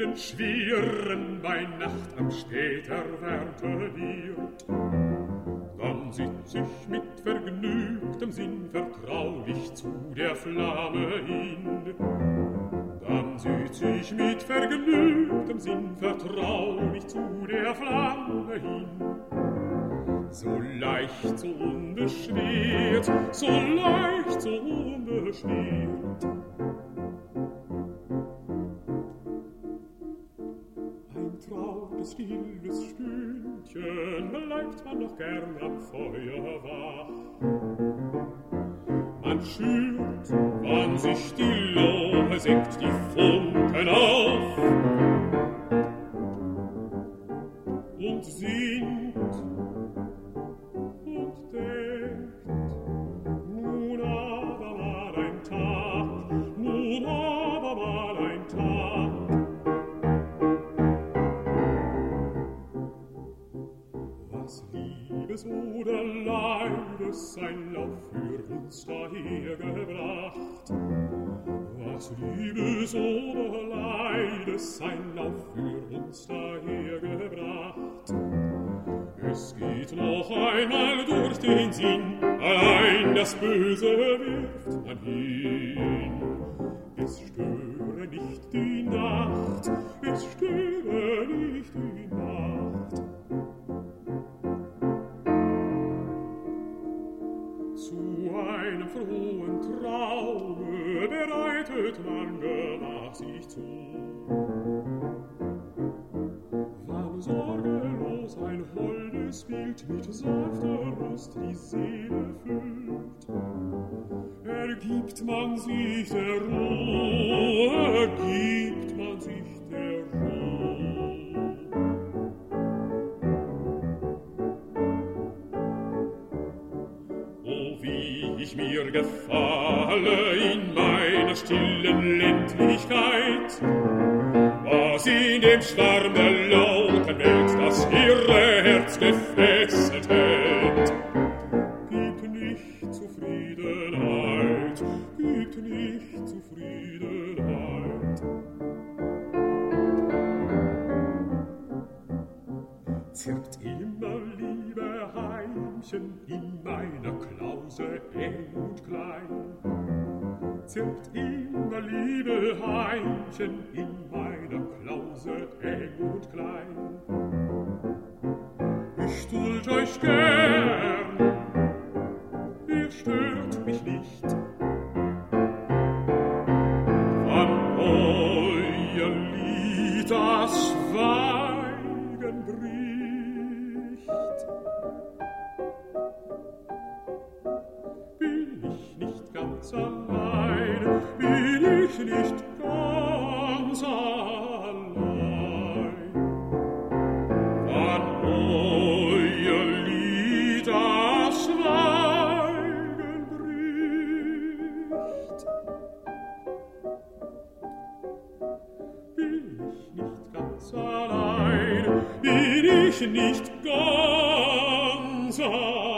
schwirren bei Nacht am späterwärter Wirt. Dann sitz ich mit vergnügtem Sinn vertraulich zu der Flamme hin. Dann sitz ich mit vergnügtem Sinn vertraulich zu der Flamme hin. So leicht, so unbeschwert, so leicht, so unbeschwert. Ein trautes, stilles Stündchen bleibt man noch gern am Feuer wach. Man schürt, wann sich die Lohe senkt, die Funken auf und singt und denkt, nun aber mal ein Tag, nun aber mal ein Tag. Was Liebes oder Leides ein Lauf für uns dahergebracht, was Liebes oder Leides ein Lauf für uns dahergebracht. Es geht noch einmal durch den Sinn, allein das Böse wirft man hin. Es störe nicht die Nacht, es störe nicht die Nacht. Zu einem frohen Traume bereitet man gemach sich zu. Wann sorgelos ein holdes Bild mit sanfter Lust die Seele füllt, ergibt man sich der Ruhe, ergibt man sich der Ruhe. Oh, wie ich mir gefalle in meiner stillen Ländlichkeit, was in dem Schwarm der lauten Welt das irre Herz gefesselt hält. Gibt nicht Zufriedenheit, gibt nicht Zufriedenheit. Zirpt immer, liebe Heimchen, in meiner Klause eng und klein. Zirpt immer, liebe Heimchen, in meiner Klause eng und klein. Ich duld euch gern, ihr stört mich nicht. Wann euer Lied das Schweigen bricht, bin ich nicht ganz allein, bin ich nicht ganz allein. Wann euer Lied das Schweigen bricht, bin ich nicht ganz allein, bin ich nicht ganz allein.